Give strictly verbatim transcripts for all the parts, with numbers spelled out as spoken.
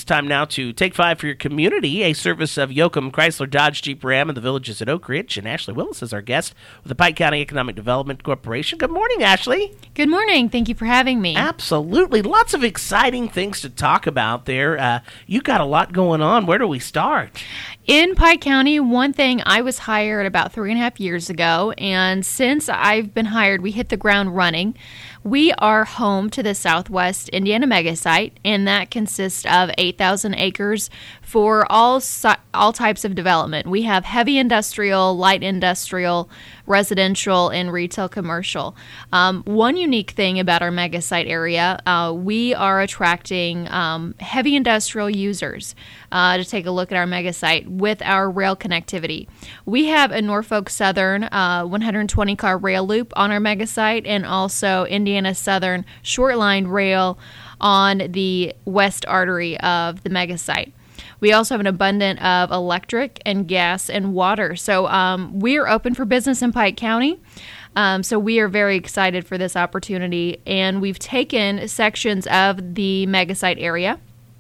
time now to Take Five for Your Community, a service of Yoakum Chrysler Dodge Jeep Ram in the villages at Oak Ridge. And Ashley Willis is our guest with the Pike County Economic Development Corporation. Good morning, Ashley. Good morning. Thank you for having me. Absolutely. Lots of exciting things to talk about there. Uh, you got a lot going on. Where do we start? In Pike County, one thing, I was hired about three and a half years ago, and since I've been hired, we hit the ground running. We are home to the Southwest Indiana Mega Site, and that consists of eight thousand acres for all all types of development. We have heavy industrial, light industrial, residential, and retail commercial. Um, one unique thing about our Mega Site area, uh, we are attracting um, heavy industrial users uh, to take a look at our Mega Site with our rail connectivity. We have a Norfolk Southern uh, one hundred twenty car rail loop on our Mega Site, and also Indiana Southern short line rail on the west artery of the Mega Site. We also have an abundance of electric and gas and water. So um, we are open for business in Pike County. Um, so we are very excited for this opportunity. And we've taken sections of the Mega Site area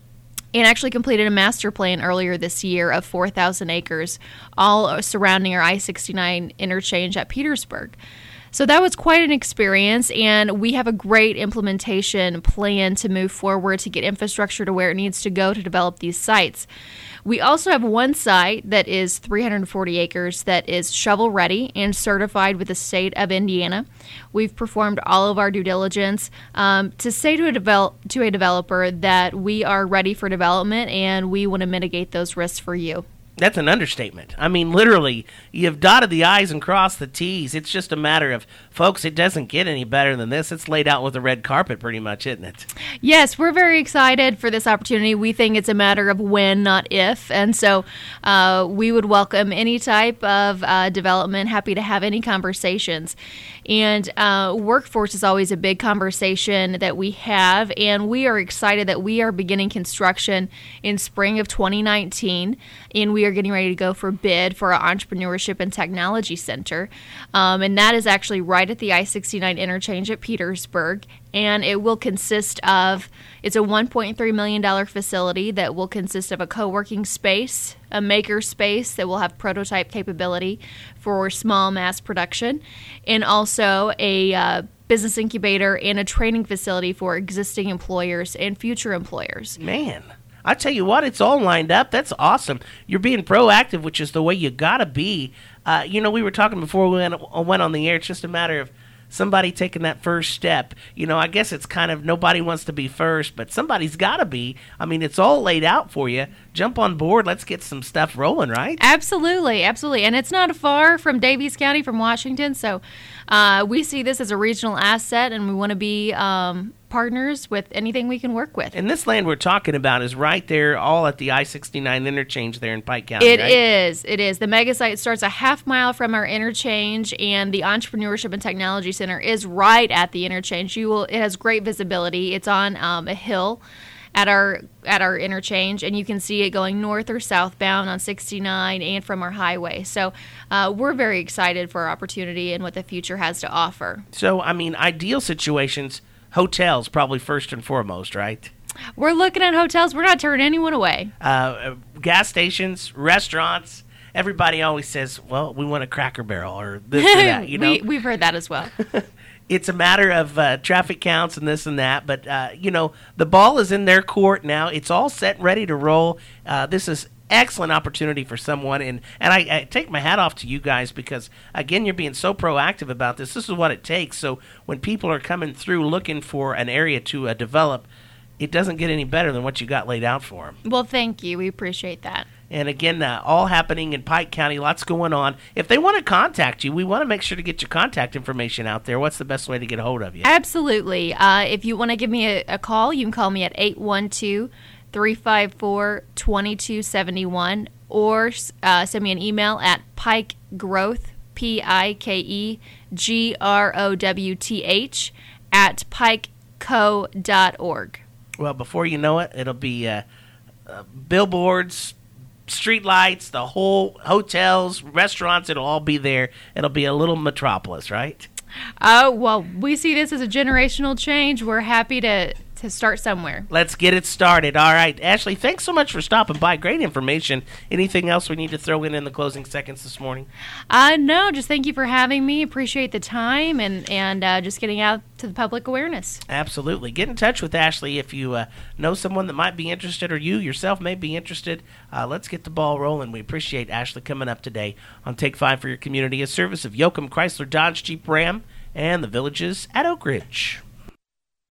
and actually completed a master plan earlier this year of four thousand acres, all surrounding our I sixty-nine interchange at Petersburg. So that was quite an experience, and we have a great implementation plan to move forward to get infrastructure to where it needs to go to develop these sites. We also have one site that is three hundred forty acres that is shovel-ready and certified with the state of Indiana. We've performed all of our due diligence um, to say to a, develop, to a developer that we are ready for development and we want to mitigate those risks for you. That's an understatement. I mean, literally, you've dotted the I's and crossed the T's. It's just a matter of, folks, it doesn't get any better than this. It's laid out with a red carpet pretty much, isn't it? Yes, we're very excited for this opportunity. We think it's a matter of when, not if. And so uh, we would welcome any type of uh, development, happy to have any conversations. And uh, workforce is always a big conversation that we have, and we are excited that we are beginning construction in spring of twenty nineteen, and we are getting ready to go for bid for our Entrepreneurship and Technology Center. Um, and that is actually right at the I sixty-nine interchange at Petersburg. And it will consist of, it's a one point three million dollars facility that will consist of a co-working space, a maker space that will have prototype capability for small mass production, and also a uh, business incubator and a training facility for existing employers and future employers. Man, I tell you what, it's all lined up. That's awesome. You're being proactive, which is the way you got to be. Uh, you know, we were talking before we went, went on the air. It's just a matter of somebody taking that first step. You know, I guess it's kind of nobody wants to be first, but somebody's got to be. I mean, it's all laid out for you. Jump on board. Let's get some stuff rolling, right? Absolutely, absolutely. And it's not far from Daviess County, from Washington, so uh, we see this as a regional asset, and we want to be um, partners with anything we can work with. And this land we're talking about is right there, all at the I sixty-nine interchange there in Pike County, It right? is. It is. The Mega Site starts a half mile from our interchange, and the Entrepreneurship and Technology Center is right at the interchange. You will. It has great visibility. It's on um, a hill at our at our interchange, and you can see it going north or southbound on sixty-nine and from our highway. So uh, we're very excited for our opportunity and what the future has to offer. So, I mean, ideal situations, hotels probably first and foremost, right? We're looking at hotels. We're not turning anyone away. Uh, gas stations, restaurants. Everybody always says, well, we want a Cracker Barrel or this or that, you know? we, we've heard that as well. It's a matter of uh, traffic counts and this and that, but, uh, you know, the ball is in their court now. It's all set and ready to roll. Uh, this is excellent opportunity for someone, and, and I, I take my hat off to you guys because, again, you're being so proactive about this. This is what it takes. So when people are coming through looking for an area to uh, develop, it doesn't get any better than what you got laid out for them. Well, thank you. We appreciate that. And again, uh, all happening in Pike County, lots going on. If they want to contact you, we want to make sure to get your contact information out there. What's the best way to get a hold of you? Absolutely. Uh, if you want to give me a, a call, you can call me at eight one two, three five four, two two seven one or uh, send me an email at pikegrowth, P I K E G R O W T H, at pikeco dot org. Well, before you know it, it'll be uh, uh, billboards, street lights, the whole hotels, restaurants, it'll all be there. It'll be a little metropolis, right? Oh, well, we see this as a generational change. We're happy to to start somewhere. Let's get it started. All right, Ashley, thanks so much for stopping by. Great information. Anything else we need to throw in in the closing seconds this morning? Uh, no, just thank you for having me. Appreciate the time and, and uh, just getting out to the public awareness. Absolutely. Get in touch with Ashley if you uh, know someone that might be interested or you yourself may be interested. Uh, let's get the ball rolling. We appreciate Ashley coming up today on Take Five for Your Community, a service of Yoakum Chrysler Dodge Jeep Ram and the Villages at Oak Ridge.